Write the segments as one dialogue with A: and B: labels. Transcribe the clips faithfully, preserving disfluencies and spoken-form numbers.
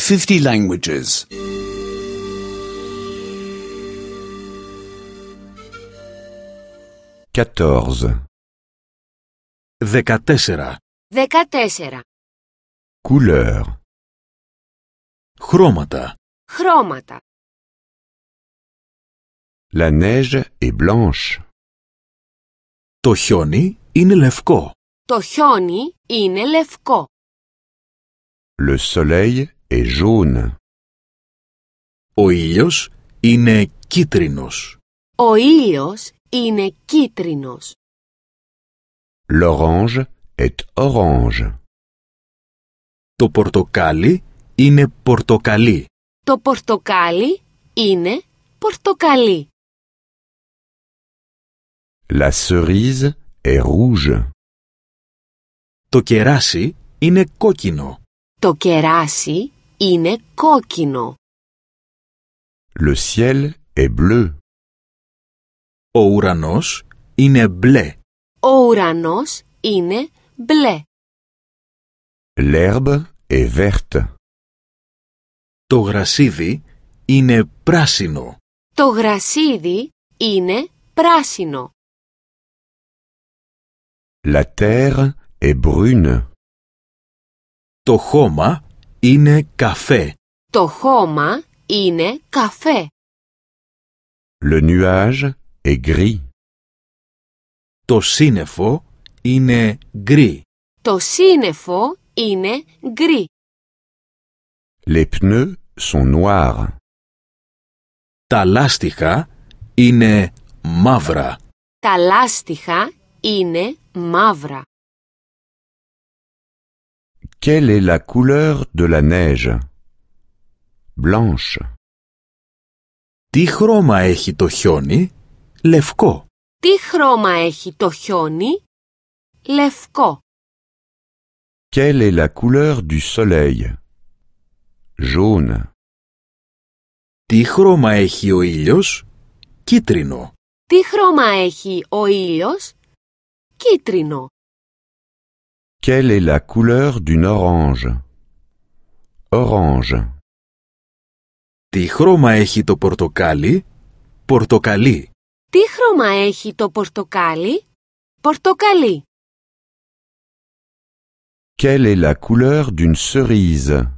A: fifty languages.
B: quatorze.
C: Δεκατέσσερα.
D: Δεκατέσσερα.
B: Couleur.
C: Χρώματα.
D: Χρώματα.
B: La neige est blanche.
C: Το χιόνι είναι λευκό.
D: Το χιόνι είναι λευκό.
B: Le soleil est jaune.
C: Ο ήλιος είναι κίτρινος.
D: Ο ήλιος είναι κίτρινος.
B: L'orange est orange.
C: Το πορτοκάλι είναι πορτοκαλί.
D: Το πορτοκάλι είναι πορτοκαλί.
B: La cerise est rouge.
C: Το κεράσι είναι κόκκινο.
D: Το κεράσι είναι κόκκινο.
B: Le ciel est bleu.
C: Ο ουρανός είναι μπλε.
D: Ο ουρανός είναι μπλε.
B: L'herbe est verte.
C: Το γρασίδι είναι πράσινο.
D: Το γρασίδι είναι πράσινο.
B: La terre est brune.
C: Το χώμα είναι καφέ.
D: Το χώμα είναι καφέ.
B: Le nuage est gris.
C: Το σύννεφο είναι γκρι.
D: Το σύννεφο είναι γκρι.
B: Les pneus sont noirs.
C: Τα λάστιχα είναι μαύρα.
D: Τα λάστιχα είναι μαύρα.
B: Quelle est la couleur de la neige? Blanche.
C: Τι χρώμα έχει το χιόνι? Λευκό.
D: Τι χρώμα έχει το χιόνι? Λευκό.
B: Quelle est la couleur du soleil? Jaune.
C: Τι χρώμα έχει ο ήλιος? Κίτρινο.
D: Τι χρώμα έχει ο ήλιος? Κίτρινο.
B: Quelle est la couleur d'une orange? Orange.
C: Τι χρώμα έχει το πορτοκάλι? Πορτοκαλί.
D: Τι χρώμα έχει το πορτοκάλι? Πορτοκαλί.
B: Quelle est la couleur d'une cerise?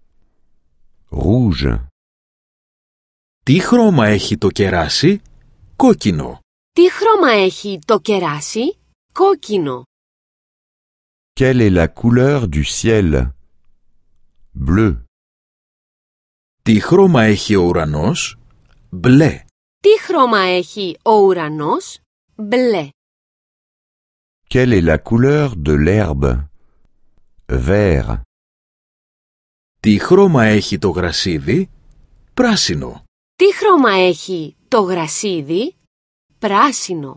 B: Rouge.
C: Τι χρώμα έχει το κεράσι? Κόκκινο.
D: Τι χρώμα έχει το κεράσι? Κόκκινο.
B: Quelle est la couleur du ciel? Bleu.
C: Τι χρώμα έχει ο ουρανός? Μπλε.
D: Τι χρώμα έχει ο ουρανός? Μπλε.
B: Quelle est la couleur de l'herbe? Vert.
C: Τι χρώμα έχει το γρασίδι? Πράσινο.
D: Τι χρώμα έχει το γρασίδι? Πράσινο.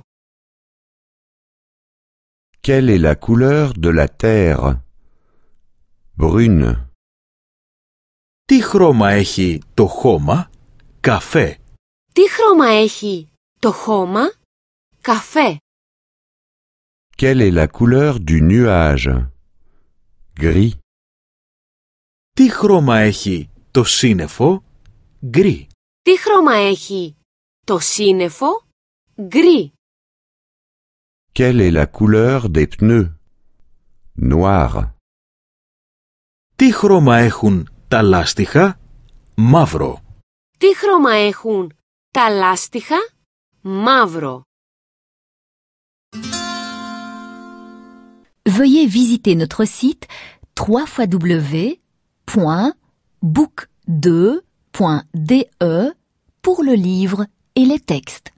B: Quelle est la couleur de la terre? Brune.
C: Τι χρώμα έχει το χώμα? Καφέ.
D: Τι χρώμα έχει το χώμα? Καφέ.
B: Quelle est la couleur du nuage? Gris.
C: Τι χρώμα έχει το σύννεφο? Γκρι.
D: Τι χρώμα έχει το σύννεφο? Γκρι.
B: Quelle est la couleur des pneus? Noir.
C: Τι χρώμα έχουν τα λάστιχα? Μαύρο.
D: Τι χρώμα έχουν τα λάστιχα? Μαύρο.
E: Veuillez visiter notre site w w w point book deux point d e pour le livre et les textes.